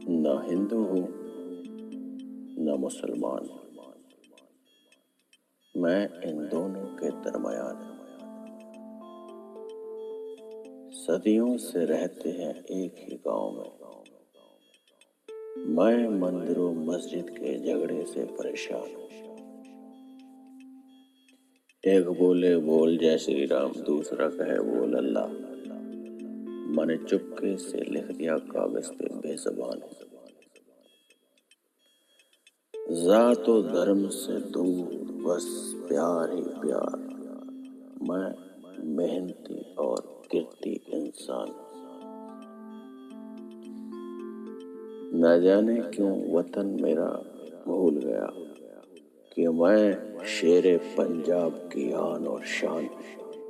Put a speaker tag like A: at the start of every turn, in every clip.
A: نہ ہندو ہوں نہ مسلمان، میں ان دونوں کے درمیان ہوں۔ صدیوں سے رہتے ہیں ایک ہی گاؤں میں مندر و مسجد کے جھگڑے سے پریشان ہوں۔ ایک بولے بول جے شری رام، دوسرا کہے بول اللہ، میں نے چپکے سے لکھ دیا کاغذ پہ بے زبان ہوں۔ ذات و دھرم سے دور بس پیار ہی پیار، میں محنتی اور کرتی انسان ہوں۔ نہ جانے کیوں وطن میرا بھول گیا کہ میں شیر پنجاب کی آن اور شان ہوں۔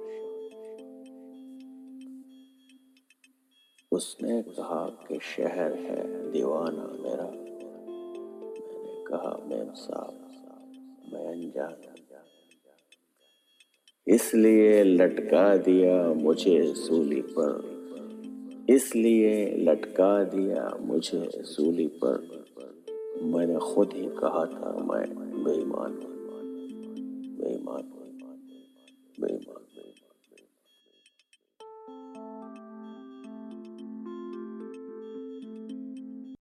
A: اس نے کہا کہ شہر ہے دیوانہ میرا، میں نے کہا میم صاحب میں انجان ہوں۔ اس لیے لٹکا دیا مجھے سولی پر، اس لیے لٹکا دیا مجھے سولی پر، میں نے خود ہی کہا تھا میں بے ایمان ہوں، بے ایمان ہوں۔